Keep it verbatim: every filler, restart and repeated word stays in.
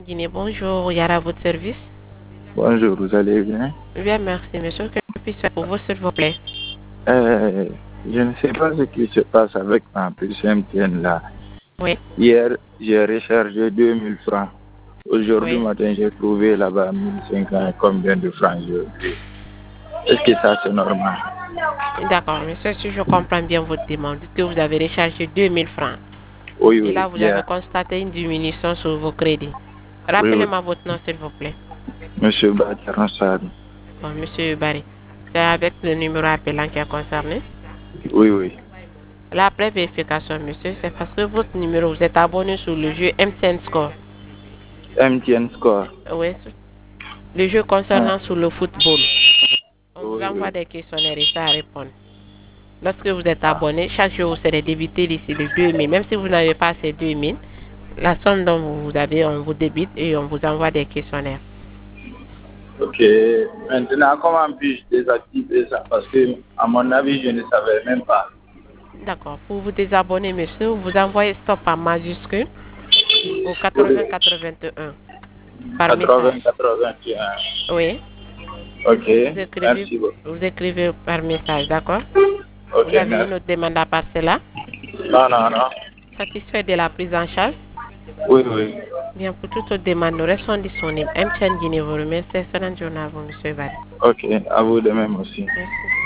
Guinée, bonjour, Yara, à votre service. Bonjour, vous allez bien? Bien, merci, monsieur. Que je puisse faire pour vous, s'il vous plaît? Euh, je ne sais pas ce qui se passe avec ma puce M T N là. Oui, Hier, j'ai rechargé deux mille francs. Aujourd'hui oui. matin, j'ai trouvé là-bas mille cinq cents et combien de francs j'ai oublié. Est-ce que ça c'est normal? D'accord, monsieur, si je comprends bien votre demande, dites que vous avez rechargé deux mille francs. Oui, Et oui, là, vous avez hier. constaté une diminution sur vos crédits. Oui, oui. Rappelez-moi votre nom, s'il vous plaît. Monsieur Bataran Sadi. Bon, monsieur Barry. C'est avec le numéro appelant qui est concerné. Oui, oui. La après vérification, monsieur, c'est parce que votre numéro, vous êtes abonné sur le jeu M T N Score. M T N Score. Oui, le jeu Ah, concernant sur le football. On vous oui, envoie oui. des questionnaires et ça à répondre. Lorsque vous êtes abonné, chaque jour, vous serez débité d'ici les deux mille. Même si vous n'avez pas ces deux mille, la somme dont vous avez, on vous débite et on vous envoie des questionnaires. Ok. Maintenant, comment puis-je désactiver ça? Parce que, à mon avis, je ne savais même pas. D'accord. Pour vous désabonner, monsieur, vous envoyez stop en majuscule au Oui. quatre-vingts quatre-vingt-un par message. quatre-vingts quatre-vingt-un. Oui. Ok, Vous écrivez, merci beaucoup. vous écrivez par message, d'accord? Ok, Vous avez une merci. autre demande à passer là? Non, non, non. Satisfait de la prise en charge? Oui, oui. Bien, pour toute autre demande, nous restons disponibles. M T N Guinée vous remercie. Excellente journée à vous, monsieur Barry. Ok, à vous de même aussi. Merci.